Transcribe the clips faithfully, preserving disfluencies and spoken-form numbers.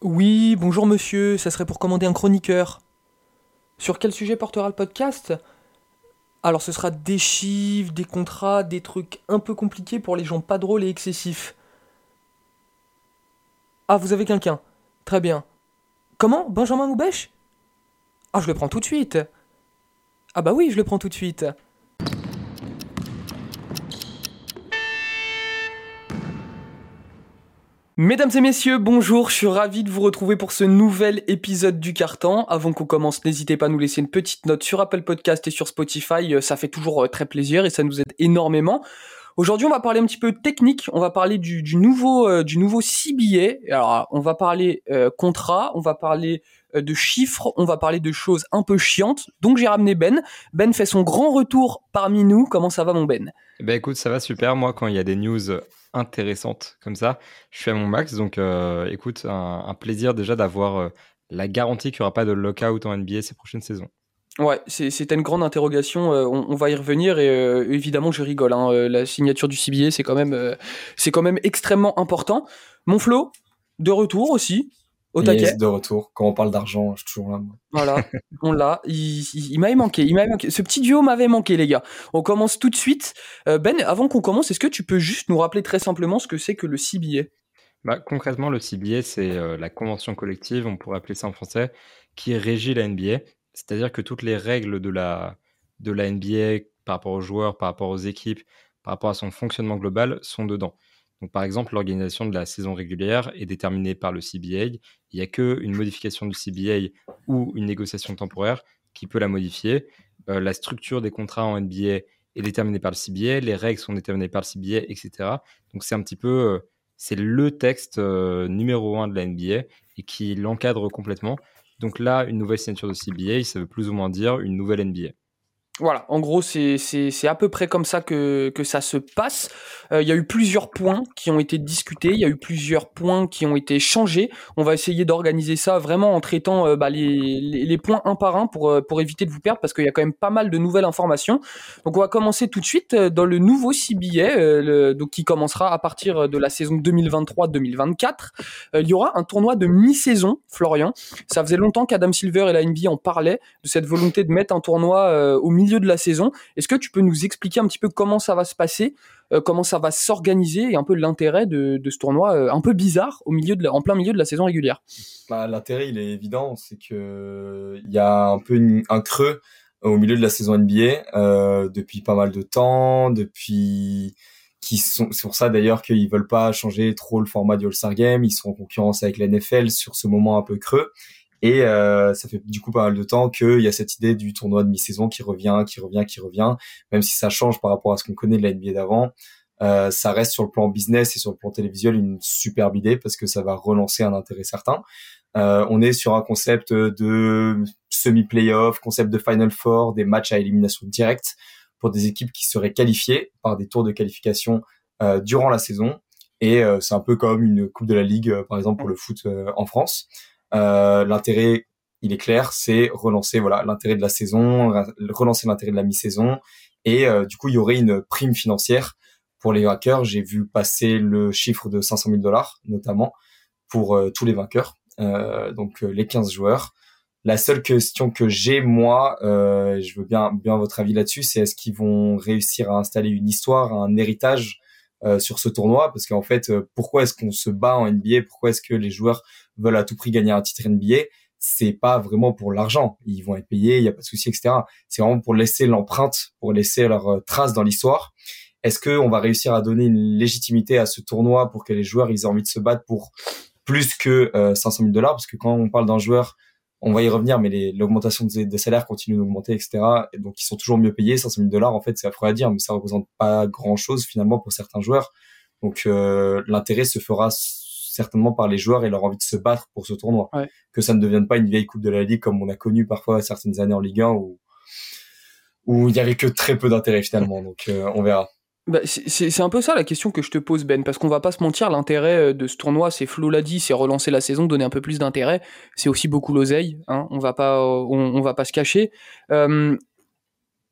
Oui, bonjour monsieur, ça serait pour commander un chroniqueur. Sur quel sujet portera le podcast? Alors ce sera des chiffres, des contrats, des trucs un peu compliqués pour les gens pas drôles et excessifs. Ah, vous avez quelqu'un. Très bien. Comment? Benjamin Moubèche? Ah, je le prends tout de suite. Ah bah oui, je le prends tout de suite. Mesdames et messieurs, bonjour, je suis ravi de vous retrouver pour ce nouvel épisode du Carton. Avant qu'on commence, n'hésitez pas à nous laisser une petite note sur Apple Podcast et sur Spotify, ça fait toujours très plaisir et ça nous aide énormément. Aujourd'hui, on va parler un petit peu technique, on va parler du, du nouveau euh, du nouveau C B A. Alors, on va parler euh, contrat, on va parler euh, de chiffres, on va parler de choses un peu chiantes. Donc j'ai ramené Ben. Ben fait son grand retour parmi nous. Comment ça va mon Ben? Eh ben écoute, ça va super. Moi, quand il y a des news intéressantes comme ça, je fais à mon max. Donc, euh, écoute, un, un plaisir déjà d'avoir euh, la garantie qu'il n'y aura pas de lockout en N B A ces prochaines saisons. Ouais, c'est, c'était une grande interrogation. euh, on, on va y revenir et euh, évidemment, je rigole. Hein, euh, la signature du C B A, c'est quand même, euh, c'est quand même extrêmement important. Mon Flo, de retour aussi, au taquet. Yes, de retour. Quand on parle d'argent, je suis toujours là, moi. Voilà, on l'a. Il, il, il m'avait manqué, il m'avait manqué. Ce petit duo m'avait manqué, les gars. On commence tout de suite. Euh, Ben, avant qu'on commence, est-ce que tu peux juste nous rappeler très simplement ce que c'est que le C B A? Bah, concrètement, le C B A, c'est euh, la convention collective, on pourrait appeler ça en français, qui régit la N B A. C'est-à-dire que toutes les règles de la, de la N B A par rapport aux joueurs, par rapport aux équipes, par rapport à son fonctionnement global sont dedans. Donc, par exemple, l'organisation de la saison régulière est déterminée par le C B A. Il n'y a qu'une modification du C B A ou une négociation temporaire qui peut la modifier. Euh, la structure des contrats en N B A est déterminée par le C B A, les règles sont déterminées par le C B A, et cetera. Donc, c'est un petit peu... euh, c'est le texte euh, numéro un de la N B A et qui l'encadre complètement. Donc là, une nouvelle signature de C B A, ça veut plus ou moins dire une nouvelle N B A. Voilà, en gros, c'est, c'est, c'est à peu près comme ça que, que ça se passe. Euh, Il y a eu plusieurs points qui ont été discutés, il y a eu plusieurs points qui ont été changés. On va essayer d'organiser ça vraiment en traitant euh, bah, les, les, les points un par un pour, euh, pour éviter de vous perdre parce qu'il y a quand même pas mal de nouvelles informations. Donc on va commencer tout de suite euh, dans le nouveau C B A, euh, le, donc qui commencera à partir de la saison deux mille vingt-trois deux mille vingt-quatre. Euh, il y aura un tournoi de mi-saison, Florian. Ça faisait longtemps qu'Adam Silver et la N B A en parlaient de cette volonté de mettre un tournoi euh, au milieu de la saison. Est-ce que tu peux nous expliquer un petit peu comment ça va se passer, euh, comment ça va s'organiser et un peu l'intérêt de, de ce tournoi euh, un peu bizarre au milieu de la, en plein milieu de la saison régulière? Bah, l'intérêt, il est évident, c'est que il y a un peu une- un creux au milieu de la saison N B A euh, depuis pas mal de temps, depuis qui sont c'est pour ça d'ailleurs qu'ils veulent pas changer trop le format du All-Star Game, ils sont en concurrence avec la N F L sur ce moment un peu creux. Et euh, ça fait du coup pas mal de temps qu'il y a cette idée du tournoi de mi-saison qui revient, qui revient, qui revient, même si ça change par rapport à ce qu'on connaît de la N B A d'avant. Euh, ça reste sur le plan business et sur le plan télévisuel une superbe idée parce que ça va relancer un intérêt certain. Euh, on est sur un concept de semi-playoff, concept de Final Four, des matchs à élimination directe pour des équipes qui seraient qualifiées par des tours de qualification euh, durant la saison. Et euh, c'est un peu comme une Coupe de la Ligue, euh, par exemple, pour le foot euh, en France. Euh, l'intérêt, il est clair, c'est relancer voilà l'intérêt de la saison, relancer l'intérêt de la mi-saison. Et euh, du coup, il y aurait une prime financière pour les vainqueurs. J'ai vu passer le chiffre de cinq cent mille dollars, notamment, pour euh, tous les vainqueurs. Euh, donc, euh, les quinze joueurs. La seule question que j'ai, moi, euh, je veux bien, bien votre avis là-dessus, c'est est-ce qu'ils vont réussir à installer une histoire, un héritage euh, sur ce tournoi? Parce qu'en fait, euh, pourquoi est-ce qu'on se bat en N B A? Pourquoi est-ce que les joueurs veulent à tout prix gagner un titre N B A? C'est pas vraiment pour l'argent. Ils vont être payés, il y a pas de souci, et cetera. C'est vraiment pour laisser l'empreinte, pour laisser leur euh, trace dans l'histoire. Est-ce que on va réussir à donner une légitimité à ce tournoi pour que les joueurs ils aient envie de se battre pour plus que euh, cinq cent mille dollars? Parce que quand on parle d'un joueur, on va y revenir, mais les, l'augmentation des, des salaires continue d'augmenter, et cetera. Et donc, ils sont toujours mieux payés. cinq cent mille dollars, en fait, c'est affreux à dire, mais ça représente pas grand-chose finalement pour certains joueurs. Donc, euh, l'intérêt se fera certainement par les joueurs et leur envie de se battre pour ce tournoi. Ouais. Que ça ne devienne pas une vieille Coupe de la Ligue comme on a connu parfois certaines années en Ligue un où où il y avait que très peu d'intérêt finalement. Donc, euh, on verra. Bah, c'est, c'est c'est un peu ça la question que je te pose, Ben, parce qu'on va pas se mentir, l'intérêt euh, de ce tournoi, c'est Flo l'a dit, c'est relancer la saison, donner un peu plus d'intérêt. C'est aussi beaucoup l'oseille, hein, on va pas, on, on va pas se cacher. Euh,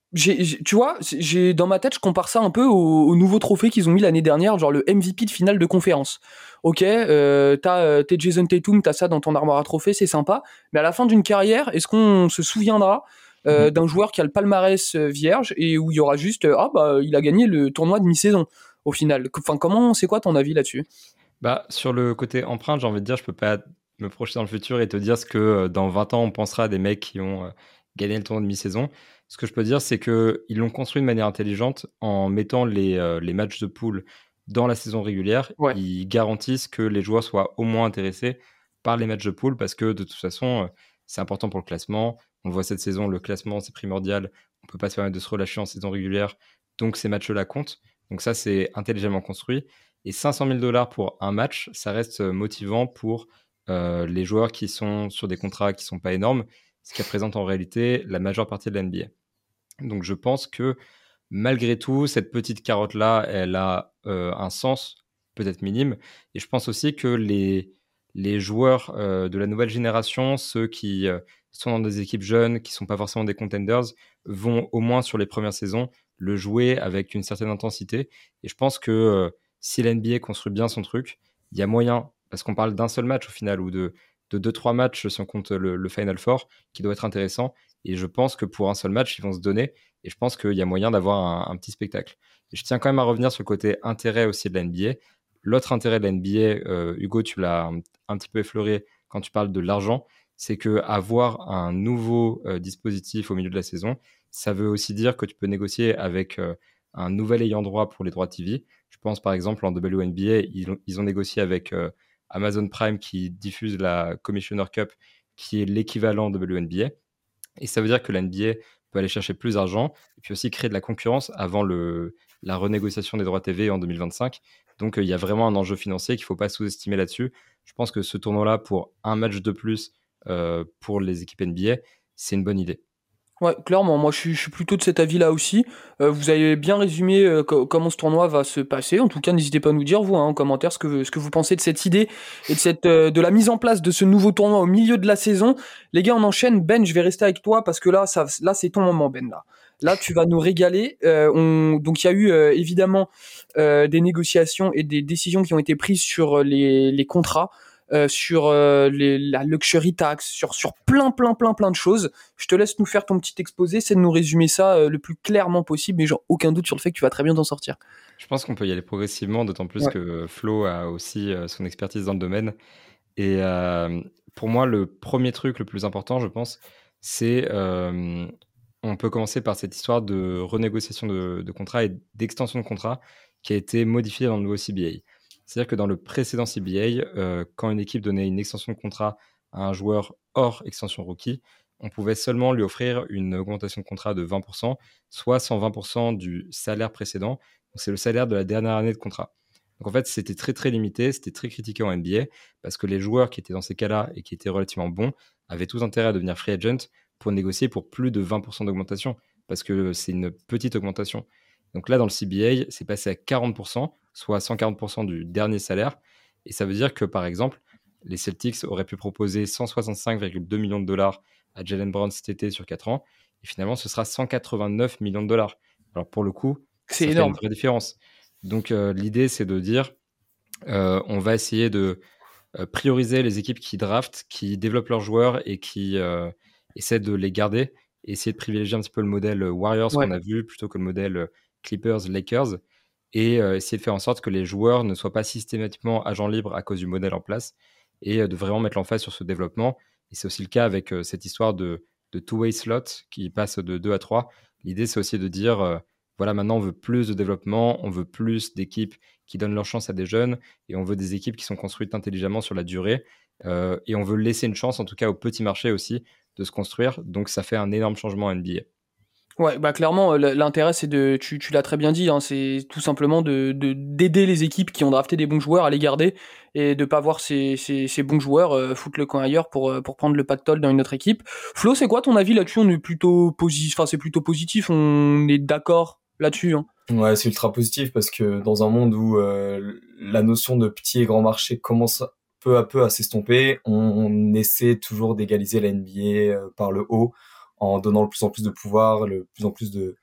j'ai, j'ai- tu vois, c'est- j'ai dans ma tête, je compare ça un peu au, au nouveau trophée qu'ils ont mis l'année dernière, genre le M V P de finale de conférence. Ok, euh, t'as, euh, t'es Jason Tatum, t'as ça dans ton armoire à trophées, c'est sympa. Mais à la fin d'une carrière, est-ce qu'on se souviendra euh, Mhm. d'un joueur qui a le palmarès euh, vierge et où il y aura juste euh, ah bah il a gagné le tournoi de mi-saison au final. Enfin, comment, c'est quoi ton avis là-dessus? Bah, sur le côté empreinte, j'ai envie de dire, je peux pas me projeter dans le futur et te dire ce que euh, dans vingt ans, on pensera à des mecs qui ont euh, gagné le tournoi de mi-saison. Ce que je peux dire, c'est que ils l'ont construit de manière intelligente en mettant les, euh, les matchs de poule dans la saison régulière. Ouais. Ils garantissent que les joueurs soient au moins intéressés par les matchs de poule parce que de toute façon, euh, c'est important pour le classement. On le voit cette saison, le classement, c'est primordial. On peut pas se permettre de se relâcher en saison régulière. Donc, ces matchs-là comptent. Donc, ça, c'est intelligemment construit. Et cinq cent mille dollars pour un match, ça reste euh, motivant pour euh, les joueurs qui sont sur des contrats qui sont pas énormes, ce qui représente en réalité la majeure partie de la N B A. Donc je pense que malgré tout, cette petite carotte-là, elle a euh, un sens, peut-être minime. Et je pense aussi que les, les joueurs euh, de la nouvelle génération, ceux qui euh, sont dans des équipes jeunes, qui sont pas forcément des contenders, vont au moins sur les premières saisons le jouer avec une certaine intensité. Et je pense que euh, si la N B A construit bien son truc, il y a moyen, parce qu'on parle d'un seul match au final, ou de, de deux, trois matchs si on compte le, le Final Four, qui doit être intéressant. Et je pense que pour un seul match, ils vont se donner. Et je pense qu'il y a moyen d'avoir un, un petit spectacle. Et je tiens quand même à revenir sur le côté intérêt aussi de la N B A. L'autre intérêt de la N B A, euh, Hugo, tu l'as un, un petit peu effleuré quand tu parles de l'argent, c'est que avoir un nouveau euh, dispositif au milieu de la saison, ça veut aussi dire que tu peux négocier avec euh, un nouvel ayant droit pour les droits T V. Je pense par exemple en W N B A, ils ont, ils ont négocié avec euh, Amazon Prime qui diffuse la Commissioner Cup, qui est l'équivalent de W N B A. Et ça veut dire que la N B A peut aller chercher plus d'argent et puis aussi créer de la concurrence avant le, la renégociation des droits T V en deux mille vingt-cinq. Donc euh, il y a vraiment un enjeu financier qu'il ne faut pas sous-estimer là-dessus. Je pense que ce tournoi-là, pour un match de plus euh, pour les équipes N B A, c'est une bonne idée. Ouais, clairement, moi je suis, je suis plutôt de cet avis-là aussi. Euh, vous avez bien résumé euh, co- comment ce tournoi va se passer. En tout cas, n'hésitez pas à nous dire, vous, hein, en commentaire, ce que, ce que vous pensez de cette idée et de, cette, euh, de la mise en place de ce nouveau tournoi au milieu de la saison. Les gars, on enchaîne. Ben, je vais rester avec toi parce que là, ça, là c'est ton moment, Ben. Là, là tu vas nous régaler. Euh, on, donc, il y a eu euh, évidemment euh, des négociations et des décisions qui ont été prises sur les, les contrats. Euh, sur euh, les, la luxury tax, sur, sur plein, plein, plein, plein de choses. Je te laisse nous faire ton petit exposé, c'est de nous résumer ça euh, le plus clairement possible, mais genre aucun doute sur le fait que tu vas très bien t'en sortir. Je pense qu'on peut y aller progressivement, d'autant plus Ouais. que Flo a aussi euh, son expertise dans le domaine. Et euh, pour moi, le premier truc le plus important, je pense, c'est euh, on peut commencer par cette histoire de renégociation de, de contrat et d'extension de contrat qui a été modifiée dans le nouveau C B A. C'est-à-dire que dans le précédent C B A, euh, quand une équipe donnait une extension de contrat à un joueur hors extension rookie, on pouvait seulement lui offrir une augmentation de contrat de vingt pour cent, soit cent vingt pour cent du salaire précédent. Donc c'est le salaire de la dernière année de contrat. Donc en fait, c'était très très limité, c'était très critiqué en N B A parce que les joueurs qui étaient dans ces cas-là et qui étaient relativement bons avaient tout intérêt à devenir free agent pour négocier pour plus de vingt pour cent d'augmentation parce que c'est une petite augmentation. Donc là, dans le C B A, c'est passé à quarante pour cent, soit cent quarante pour cent du dernier salaire. Et ça veut dire que, par exemple, les Celtics auraient pu proposer cent soixante-cinq virgule deux millions de dollars à Jaylen Brown cet été sur quatre ans. Et finalement, ce sera cent quatre-vingt-neuf millions de dollars. Alors pour le coup, C'est ça fait une énorme. vraie différence. Donc euh, l'idée, c'est de dire, euh, on va essayer de euh, prioriser les équipes qui draftent, qui développent leurs joueurs et qui euh, essaient de les garder. Et essayer de privilégier un petit peu le modèle Warriors Ouais. qu'on a vu plutôt que le modèle Clippers, Lakers. Et euh, essayer de faire en sorte que les joueurs ne soient pas systématiquement agents libres à cause du modèle en place et euh, de vraiment mettre l'emphase sur ce développement. Et c'est aussi le cas avec euh, cette histoire de, de two-way slot qui passe de deux à trois. L'idée, c'est aussi de dire, euh, voilà, maintenant on veut plus de développement, on veut plus d'équipes qui donnent leur chance à des jeunes et on veut des équipes qui sont construites intelligemment sur la durée. Euh, et on veut laisser une chance, en tout cas au petit marché aussi, de se construire. Donc ça fait un énorme changement en N B A. Ouais, bah clairement, euh, l'intérêt c'est de, tu, tu l'as très bien dit, hein, c'est tout simplement de, de d'aider les équipes qui ont drafté des bons joueurs à les garder et de pas voir ces, ces, ces bons joueurs euh, foutre le camp ailleurs pour euh, pour prendre le pactole dans une autre équipe. Flo, c'est quoi ton avis là-dessus? On est plutôt positif, enfin c'est plutôt positif, on est d'accord là-dessus, hein. Ouais, c'est ultra positif parce que dans un monde où euh, la notion de petit et grand marché commence peu à peu à s'estomper, on, on essaie toujours d'égaliser la N B A euh, par le haut en donnant de plus en plus de pouvoir, le plus en plus de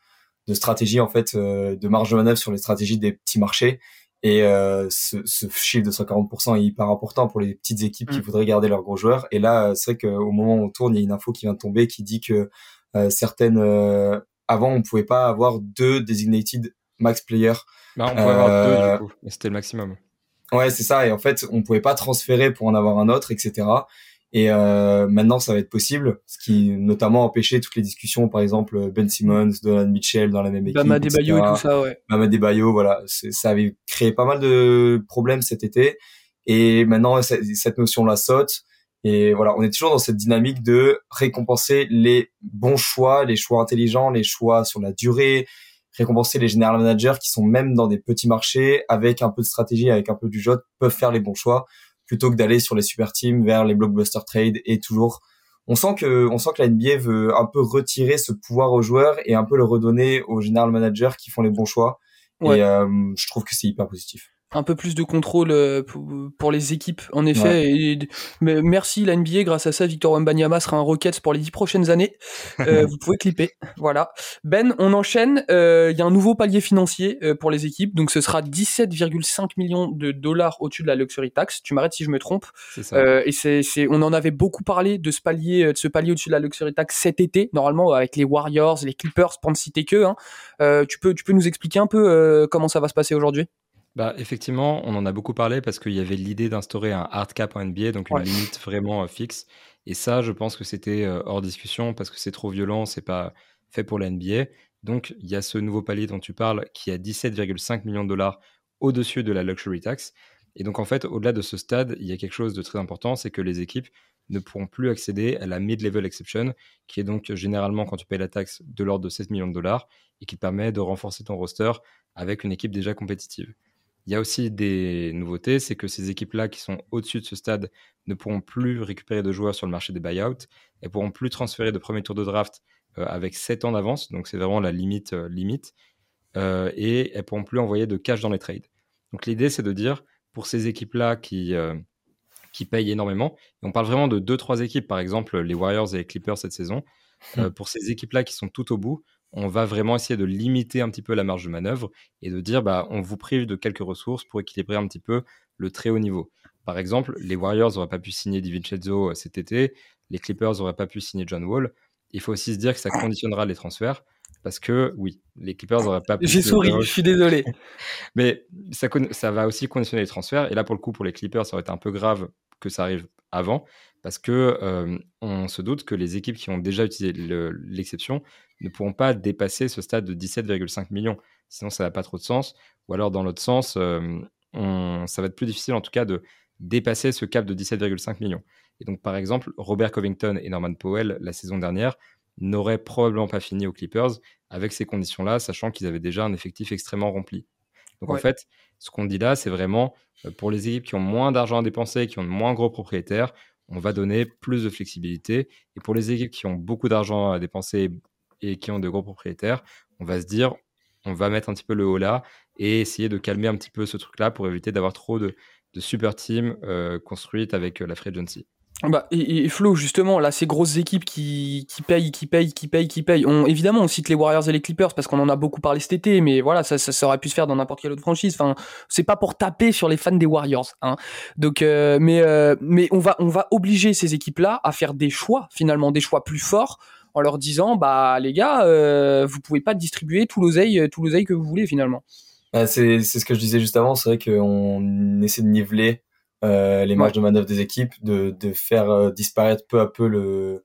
de stratégie en fait, euh, de marge de manœuvre sur les stratégies des petits marchés. Et euh, ce, ce chiffre de cent quarante pour cent est hyper important pour les petites équipes qui Mm. voudraient garder leurs gros joueurs. Et là, c'est vrai qu'au moment où on tourne, il y a une info qui vient de tomber qui dit que euh, certaines... Euh, avant, on pouvait pas avoir deux designated max players. Bah, on pouvait avoir deux, du Euh, coup, mais c'était le maximum. ouais, c'est ça. Et en fait, on pouvait pas transférer pour en avoir un autre, et cetera. Et euh, maintenant, ça va être possible, ce qui notamment empêchait toutes les discussions, par exemple Ben Simmons, Donovan Mitchell dans la même équipe, Bama Adebayo et tout et cetera. ça, ouais. Bam Adebayo, voilà, c'est- ça avait créé pas mal de problèmes cet été. Et maintenant, c- cette notion-là saute. Et voilà, on est toujours dans cette dynamique de récompenser les bons choix, les choix intelligents, les choix sur la durée, récompenser les general managers qui sont même dans des petits marchés, avec un peu de stratégie, avec un peu du jeu, peuvent faire les bons choix, plutôt que d'aller sur les super teams vers les blockbuster trades. Et toujours, on sent que, on sent que la N B A veut un peu retirer ce pouvoir aux joueurs et un peu le redonner aux general managers qui font les bons choix. Ouais. Et euh, je trouve que c'est hyper positif. Un peu plus de contrôle euh, pour, pour les équipes, en effet. Ouais. Et, mais merci la N B A, grâce à ça, Victor Wembanyama sera un Rockets pour les dix prochaines années. Euh, vous pouvez clipper, voilà. Ben, on enchaîne. Il euh, y a un nouveau palier financier euh, pour les équipes, donc ce sera dix-sept virgule cinq millions de dollars au-dessus de la luxury tax. Tu m'arrêtes si je me trompe. C'est ça. Euh, et c'est, c'est, on en avait beaucoup parlé de ce palier, de ce palier au-dessus de la luxury tax cet été, normalement avec les Warriors, les Clippers, pour ne citer que. Hein. Euh, tu peux, tu peux nous expliquer un peu euh, comment ça va se passer aujourd'hui? Bah, effectivement, on en a beaucoup parlé parce qu'il y avait l'idée d'instaurer un hard cap en N B A, donc une Ouais. limite vraiment euh, fixe. Et ça, je pense que c'était euh, hors discussion parce que c'est trop violent, c'est pas fait pour la N B A. Donc, il y a ce nouveau palier dont tu parles qui a dix-sept virgule cinq millions de dollars au-dessus de la luxury tax. Et donc, en fait, au-delà de ce stade, il y a quelque chose de très important, c'est que les équipes ne pourront plus accéder à la mid-level exception, qui est donc généralement, quand tu payes la taxe, de l'ordre de sept millions de dollars et qui te permet de renforcer ton roster avec une équipe déjà compétitive. Il y a aussi des nouveautés, c'est que ces équipes-là qui sont au-dessus de ce stade ne pourront plus récupérer de joueurs sur le marché des buyouts, elles pourront plus transférer de premier tour de draft euh, avec sept ans d'avance, donc c'est vraiment la limite euh, limite, euh, et elles pourront plus envoyer de cash dans les trades. Donc l'idée, c'est de dire, pour ces équipes-là qui, euh, qui payent énormément, et on parle vraiment de deux trois équipes, par exemple les Warriors et les Clippers cette saison, euh, pour ces équipes-là qui sont tout au bout, on va vraiment essayer de limiter un petit peu la marge de manœuvre et de dire bah, on vous prive de quelques ressources pour équilibrer un petit peu le très haut niveau. Par exemple, les Warriors n'auraient pas pu signer DiVincenzo cet été, les Clippers n'auraient pas pu signer John Wall. Il faut aussi se dire que ça conditionnera les transferts parce que oui, les Clippers n'auraient pas pu... J'ai se- souri, je suis désolé. Mais ça, con- ça va aussi conditionner les transferts. Et là, pour le coup, pour les Clippers, ça aurait été un peu grave que ça arrive avant, parce que euh, on se doute que les équipes qui ont déjà utilisé le- l'exception ne pourront pas dépasser ce stade de dix-sept virgule cinq millions. Sinon, ça n'a pas trop de sens. Ou alors, dans l'autre sens, euh, on- ça va être plus difficile, en tout cas, de dépasser ce cap de dix-sept virgule cinq millions. Et donc, par exemple, Robert Covington et Norman Powell, la saison dernière, n'auraient probablement pas fini aux Clippers avec ces conditions-là, sachant qu'ils avaient déjà un effectif extrêmement rempli. Donc en Ouais. fait, ce qu'on dit là, c'est vraiment euh, pour les équipes qui ont moins d'argent à dépenser, qui ont de moins gros propriétaires, on va donner plus de flexibilité. Et pour les équipes qui ont beaucoup d'argent à dépenser et qui ont de gros propriétaires, on va se dire, on va mettre un petit peu le haut là et essayer de calmer un petit peu ce truc-là pour éviter d'avoir trop de, de super teams euh, construites avec euh, la free agency. Bah, et, et Flo, justement, là, ces grosses équipes qui, qui payent, qui payent, qui payent, qui payent. On, évidemment, on cite les Warriors et les Clippers parce qu'on en a beaucoup parlé cet été, mais voilà, ça, ça, ça aurait pu se faire dans n'importe quelle autre franchise. Enfin, c'est pas pour taper sur les fans des Warriors, hein. Donc, euh, mais, euh, mais on va, on va obliger ces équipes-là à faire des choix, finalement, des choix plus forts, en leur disant, bah, les gars, euh, vous pouvez pas distribuer tout l'oseille, tout l'oseille que vous voulez, finalement. Euh, c'est c'est ce que je disais juste avant. C'est vrai qu'on essaie de niveler euh, les marges Ouais. de manœuvre des équipes, de de faire euh, disparaître peu à peu le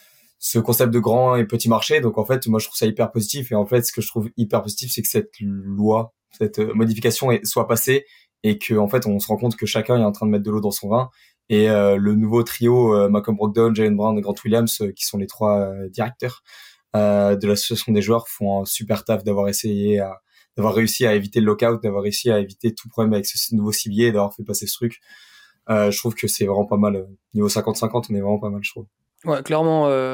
ce concept de grand et petit marché. Donc en fait, moi je trouve ça hyper positif. Et en fait, ce que je trouve hyper positif, c'est que cette loi, cette euh, modification est, soit passée et que en fait on se rend compte que chacun est en train de mettre de l'eau dans son vin. Et euh, le nouveau trio, euh, Malcolm Brogdon, Jaylen Brown et Grant Williams, euh, qui sont les trois euh, directeurs euh, de l'association des joueurs, font un super taf d'avoir essayé à d'avoir réussi à éviter le lockout, d'avoir réussi à éviter tout problème avec ce nouveau cibier et d'avoir fait passer ce truc. Euh, je trouve que c'est vraiment pas mal. Niveau cinquante cinquante, on est vraiment pas mal, je trouve. Ouais, clairement. Euh...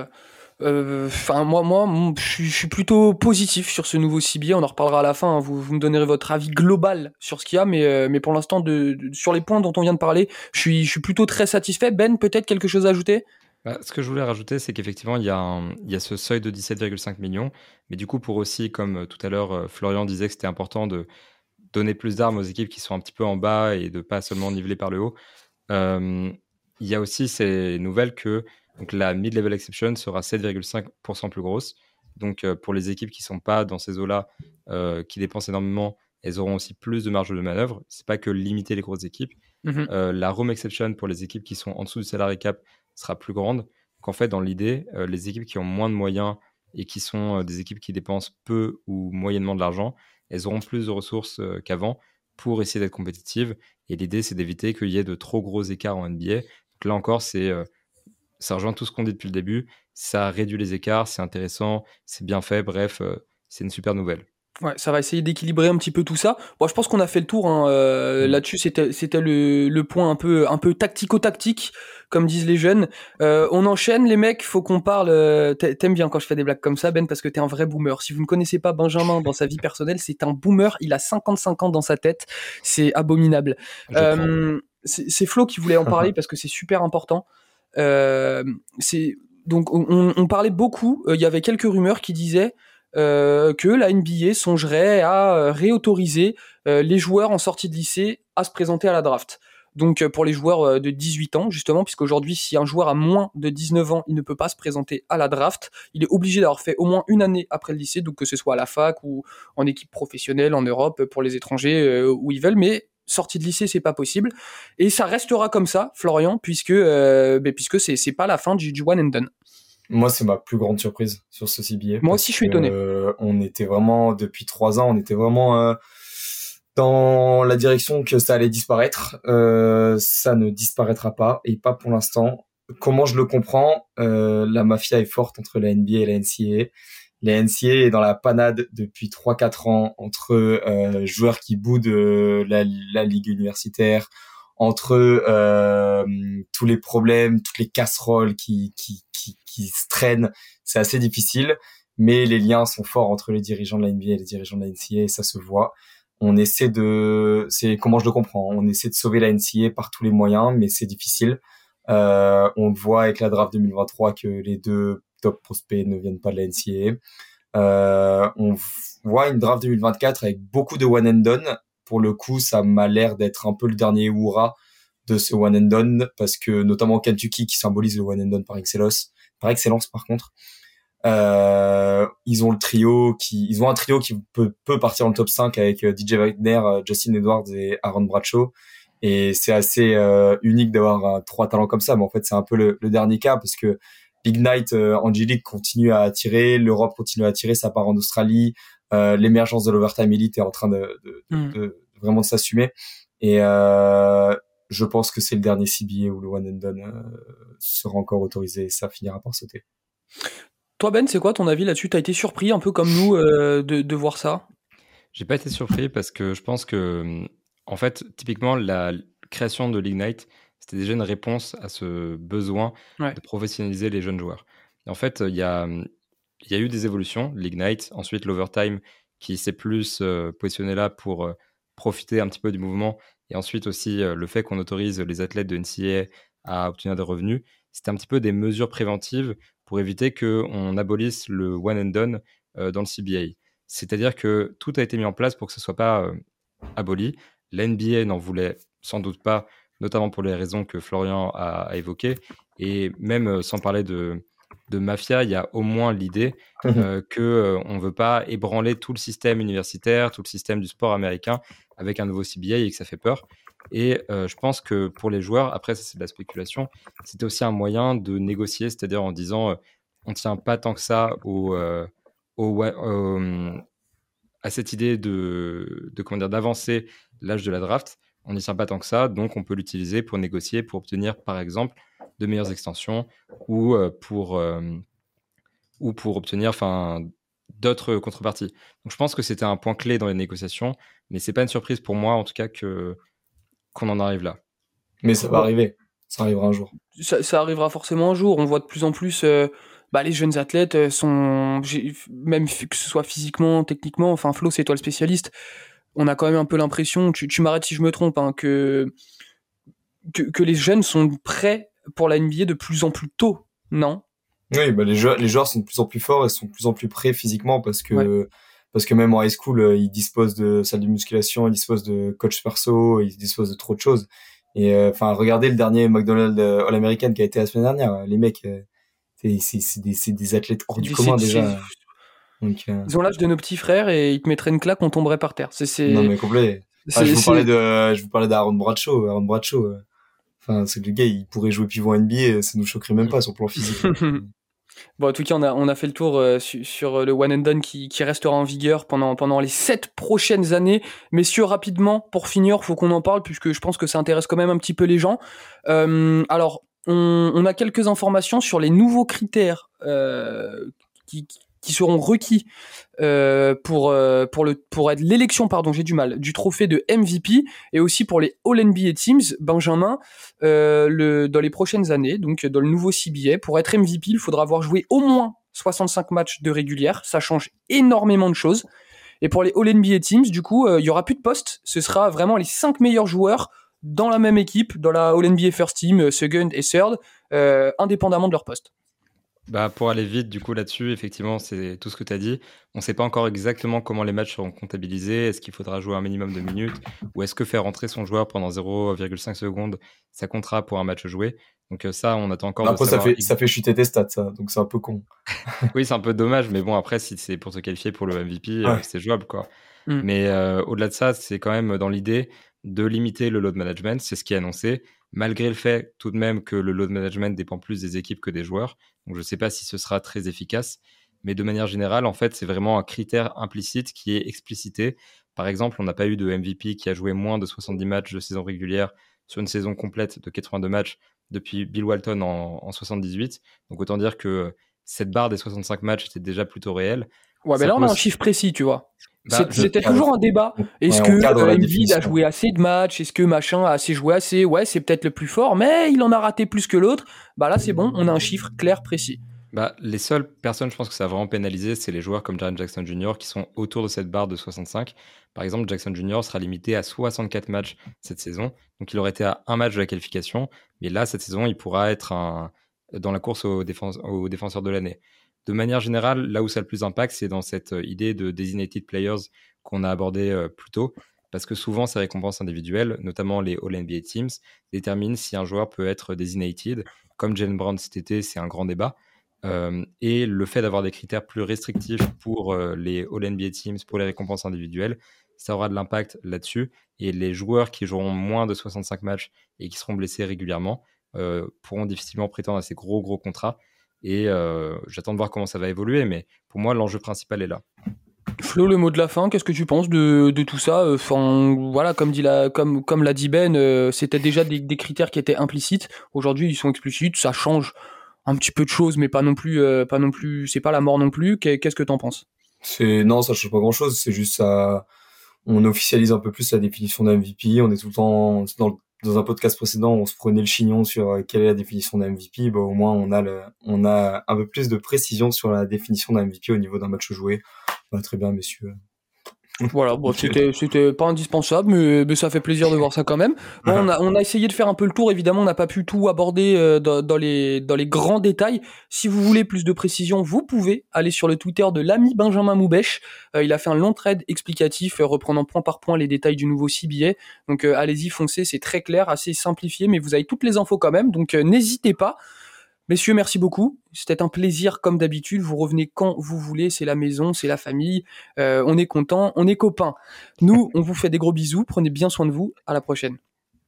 Enfin, moi, moi, je suis, je suis plutôt positif sur ce nouveau cibier. On en reparlera à la fin, hein. Vous, vous me donnerez votre avis global sur ce qu'il y a, mais, euh, mais pour l'instant, de, de- sur les points dont on vient de parler, je suis, je suis plutôt très satisfait. Ben, peut-être quelque chose à ajouter? Bah, ce que je voulais rajouter, c'est qu'effectivement, il y a, un- il y a ce seuil de dix-sept virgule cinq millions. Mais du coup, pour aussi, comme euh, tout à l'heure, euh, Florian disait que c'était important de donner plus d'armes aux équipes qui sont un petit peu en bas et de pas seulement niveler par le haut, euh, il y a aussi ces nouvelles que donc, la mid-level exception sera sept virgule cinq pour cent plus grosse. Donc, euh, pour les équipes qui sont pas dans ces eaux-là, euh, qui dépensent énormément, elles auront aussi plus de marge de manœuvre. C'est pas que limiter les grosses équipes. Mhm. Euh, la Rome Exception pour les équipes qui sont en dessous du salary cap sera plus grande. Qu'en fait, dans l'idée, euh, les équipes qui ont moins de moyens et qui sont euh, des équipes qui dépensent peu ou moyennement de l'argent, elles auront plus de ressources euh, qu'avant pour essayer d'être compétitives. Et l'idée, c'est d'éviter qu'il y ait de trop gros écarts en N B A. Donc là encore, c'est, euh, ça rejoint tout ce qu'on dit depuis le début. Ça réduit les écarts, c'est intéressant, c'est bien fait. Bref, euh, c'est une super nouvelle. Ouais, ça va essayer d'équilibrer un petit peu tout ça. Bon, je pense qu'on a fait le tour. Hein, euh, Mm. là-dessus, c'était c'était le, le point un peu un peu tactico-tactique, comme disent les jeunes. Euh, on enchaîne, les mecs. Faut qu'on parle. euh, t'a- T'aimes bien quand je fais des blagues comme ça, Ben, parce que t'es un vrai boomer. Si vous ne connaissez pas Benjamin dans sa vie personnelle, c'est un boomer. Il a cinquante-cinq ans dans sa tête. C'est abominable. Je prends. Euh, c'est c'est Flo qui voulait en parler parce que c'est super important. Euh, c'est donc on, on- on parlait beaucoup. euh, Il y avait quelques rumeurs qui disaient euh, que la N B A songerait à euh, réautoriser euh, les joueurs en sortie de lycée à se présenter à la draft. Donc euh, pour les joueurs euh, de dix-huit ans, justement, puisqu'aujourd'hui, si un joueur a moins de dix-neuf ans, il ne peut pas se présenter à la draft, il est obligé d'avoir fait au moins une année après le lycée, donc que ce soit à la fac ou en équipe professionnelle en Europe pour les étrangers euh, où ils veulent, mais sortie de lycée, c'est pas possible. Et ça restera comme ça, Florian, puisque, euh, ben, puisque c'est, c'est pas la fin du, du one and done. Moi, c'est ma plus grande surprise sur ce C B A Moi parce aussi, je suis que étonné. euh, on était vraiment depuis trois ans, on était vraiment euh, dans la direction que ça allait disparaître. Euh, ça ne disparaîtra pas et pas pour l'instant. Comment je le comprends, euh, la mafia est forte entre la N B A et la N C A A. La N C A A est dans la panade depuis trois quatre ans entre euh, joueurs qui boudent euh, la, la ligue universitaire, entre euh, tous les problèmes, toutes les casseroles qui, qui, qui, qui se traînent. C'est assez difficile, mais les liens sont forts entre les dirigeants de la N B A et les dirigeants de la N C A A et ça se voit. On essaie de, c'est comment je le comprends, on essaie de sauver la N C A A par tous les moyens, mais c'est difficile. Euh, on le voit avec la draft deux mille vingt-trois que les deux top prospects ne viennent pas de la N C A A. Euh, on voit une draft deux mille vingt-quatre avec beaucoup de one and done. Pour le coup, ça m'a l'air d'être un peu le dernier hurrah de ce one and done parce que notamment Kentucky qui symbolise le one and done par excellence, par excellence par contre. Euh, ils ont le trio qui, ils ont un trio qui peut, peut partir en top cinq avec D J Wagner, Justin Edwards et Aaron Bradshaw. Et c'est assez euh, unique d'avoir euh, trois talents comme ça, mais en fait c'est un peu le, le dernier cas parce que Big Night, euh, Angelique continue à attirer, l'Europe continue à attirer, ça part en Australie, euh, l'émergence de l'Overtime Elite est en train de, de, de, Mm. de vraiment de s'assumer. Et euh, je pense que c'est le dernier C B A où le one and done euh, sera encore autorisé et ça finira par sauter. Toi, Ben, c'est quoi ton avis là-dessus? T'as été surpris, un peu comme nous, euh, de, de voir ça? J'ai pas été surpris parce que je pense que, en fait, typiquement, la création de l'Ignite, c'était déjà une réponse à ce besoin Ouais. de professionnaliser les jeunes joueurs. Et en fait, il y a, il y a eu des évolutions, l'Ignite, ensuite l'Overtime, qui s'est plus euh, positionné là pour euh, profiter un petit peu du mouvement, et ensuite aussi euh, le fait qu'on autorise les athlètes de N C A A à obtenir des revenus. C'était un petit peu des mesures préventives pour éviter qu'on abolisse le one and done euh, dans le C B A. C'est-à-dire que tout a été mis en place pour que ce ne soit pas euh, aboli. La N B A n'en voulait sans doute pas, notamment pour les raisons que Florian a, a évoquées. Et même euh, sans parler de, de mafia, il y a au moins l'idée euh, qu'on euh, ne veut pas ébranler tout le système universitaire, tout le système du sport américain avec un nouveau C B A et que ça fait peur. Et euh, je pense que pour les joueurs, après ça c'est de la spéculation, c'était aussi un moyen de négocier, c'est-à-dire en disant euh, on ne tient pas tant que ça au... Euh, au, au, à cette idée de, de comment dire, d'avancer l'âge de la draft, on n'y tient pas tant que ça, donc on peut l'utiliser pour négocier, pour obtenir par exemple de meilleures extensions ou euh, pour, euh, ou pour obtenir enfin, d'autres contreparties. Donc je pense que c'était un point clé dans les négociations, mais c'est pas une surprise pour moi en tout cas que, qu'on en arrive là. Mais ça va arriver, ça arrivera un jour. Ça, ça arrivera forcément un jour. On voit de plus en plus, euh, bah, les jeunes athlètes euh, sont, j'ai- même f- que ce soit physiquement, techniquement. Enfin, Flo, c'est toi le spécialiste. On a quand même un peu l'impression, tu, tu m'arrêtes si je me trompe, hein, que, que que les jeunes sont prêts pour la N B A de plus en plus tôt. Non. Oui, bah les joueurs, les joueurs sont de plus en plus forts et sont de plus en plus prêts physiquement parce que Ouais. parce que même en high school, euh, ils disposent de salle de musculation, ils disposent de coach perso, ils disposent de trop de choses. Et enfin, regardez le dernier McDonald's euh, All-American qui a été la semaine dernière. Les mecs, euh, c'est c'est c'est des c'est des athlètes hors C'est du des- commun c'est- c'est- déjà. Donc euh, Ils ont l'âge de nos petits frères et ils te mettraient une claque, on tomberait par terre. C'est, non c'est, mais complet. Enfin, je c'est, vous parlais c'est- de je vous parlais d'Aaron Bradshaw. Aaron Bradshaw. euh, Enfin, c'est le gars, il pourrait jouer pivot N B A, ça nous choquerait même pas sur le plan physique. Bon, en tout cas, on a, on a fait le tour euh, su- sur le one and done qui, qui restera en vigueur pendant, pendant les sept prochaines années. Messieurs, rapidement, pour finir, faut qu'on en parle puisque je pense que ça intéresse quand même un petit peu les gens. Euh, alors, on, on a quelques informations sur les nouveaux critères euh, qui, qui seront requis euh, pour euh, pour le pour être l'élection pardon j'ai du mal du trophée de M V P et aussi pour les All N B A Teams. Benjamin, euh, le dans les prochaines années, donc dans le nouveau C B A, pour être M V P il faudra avoir joué au moins soixante-cinq matchs de régulière. Ça change énormément de choses. Et pour les All N B A Teams, du coup, euh, il y aura plus de postes. Ce sera vraiment les cinq meilleurs joueurs dans la même équipe, dans la All N B A First Team, euh, Second et Third, euh, indépendamment de leur poste. Bah, pour aller vite, du coup, là-dessus, effectivement, c'est tout ce que tu as dit. On ne sait pas encore exactement comment les matchs seront comptabilisés. Est-ce qu'il faudra jouer un minimum de minutes ou est-ce que faire rentrer son joueur pendant zéro virgule cinq secondes, ça comptera pour un match joué? Donc euh, ça, on attend encore de Après, ça savoir. fait ça fait chuter tes stats, ça, donc c'est un peu con. Oui, c'est un peu dommage, mais bon, après, si c'est pour se qualifier pour le M V P, euh, Ouais. c'est jouable, quoi. Mm. Mais euh, au-delà de ça, c'est quand même dans l'idée de limiter le load management, c'est ce qui est annoncé, malgré le fait tout de même que le load management dépend plus des équipes que des joueurs. Donc je ne sais pas si ce sera très efficace, mais de manière générale, en fait, c'est vraiment un critère implicite qui est explicité. Par exemple, on n'a pas eu de M V P qui a joué moins de soixante-dix matchs de saison régulière sur une saison complète de quatre-vingt-deux matchs depuis Bill Walton en, en soixante-dix-huit. Donc autant dire que cette barre des soixante-cinq matchs était déjà plutôt réelle. Ouais, mais Ça là, on a un pose... chiffre précis, tu vois. Bah, C'est- je- C'était cadre. toujours un débat. Est-ce Ouais, que on cadre euh, la Embiid a définition. joué assez de matchs? Est-ce que machin a assez joué assez? Ouais, c'est peut-être le plus fort, mais il en a raté plus que l'autre. Bah là, c'est bon, on a un chiffre clair, précis. Bah, les seules personnes, je pense que ça a vraiment pénalisé, c'est les joueurs comme Jaren Jackson Junior qui sont autour de cette barre de soixante-cinq. Par exemple, Jackson Junior sera limité à soixante-quatre matchs cette saison. Donc, il aurait été à un match de la qualification. Mais là, cette saison, il pourra être un... dans la course aux, défense... aux défenseurs de l'année. De manière générale, là où ça a le plus d'impact, c'est dans cette idée de designated players qu'on a abordé euh, plus tôt. Parce que souvent, ces récompenses individuelles, notamment les All N B A Teams, déterminent si un joueur peut être designated. Comme Jaylen Brown cet été, c'est un grand débat. Euh, et le fait d'avoir des critères plus restrictifs pour euh, les All N B A Teams, pour les récompenses individuelles, ça aura de l'impact là-dessus. Et les joueurs qui joueront moins de soixante-cinq matchs et qui seront blessés régulièrement euh, pourront difficilement prétendre à ces gros, gros contrats. Et euh, j'attends de voir comment ça va évoluer, mais pour moi, l'enjeu principal est là. Flo, le mot de la fin, qu'est-ce que tu penses de, de tout ça? Enfin, voilà, comme dit la, comme, comme l'a dit Ben, euh, c'était déjà des, des critères qui étaient implicites. Aujourd'hui, ils sont explicites. Ça change un petit peu de choses, mais pas non plus, euh, pas non plus. C'est pas la mort non plus. Qu'est- Qu'est-ce que t'en penses? C'est non, ça change pas grand-chose. C'est juste ça. On officialise un peu plus la définition d'un M V P. On est tout le temps dans, le- dans un podcast précédent, on se prenait le chignon sur euh, quelle est la définition d'un M V P. Bah, au moins, on a le, on a un peu plus de précision sur la définition d'un M V P au niveau d'un match joué. Bah, très bien, messieurs. Voilà, bon, c'était, c'était pas indispensable, mais, mais ça fait plaisir de voir ça quand même. Bon, on a, on a essayé de faire un peu le tour, évidemment, on n'a pas pu tout aborder euh, dans, dans les, dans les grands détails. Si vous voulez plus de précision, vous pouvez aller sur le Twitter de l'ami Benjamin Moubèche. Euh, il a fait un long thread explicatif, euh, reprenant point par point les détails du nouveau C B A. Donc euh, allez-y, foncez, c'est très clair, assez simplifié, mais vous avez toutes les infos quand même, donc euh, n'hésitez pas. Messieurs, merci beaucoup. C'était un plaisir comme d'habitude. Vous revenez quand vous voulez. C'est la maison, c'est la famille. Euh, on est content, on est copains. Nous, on vous fait des gros bisous. Prenez bien soin de vous. À la prochaine.